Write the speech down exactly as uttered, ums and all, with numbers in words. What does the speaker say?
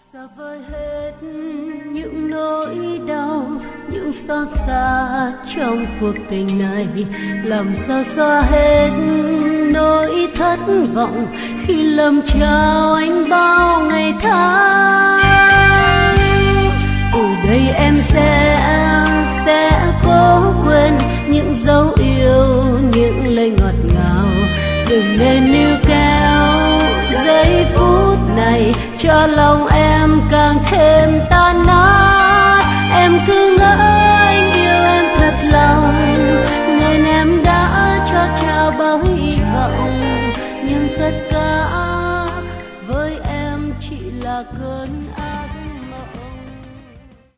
Xa vời hết những nỗi đau, những xót xa trong cuộc tình này, làm sao xóa hết nỗi thất vọng khi lầm trao anh bao ngày tháng. Từ đây em sẽ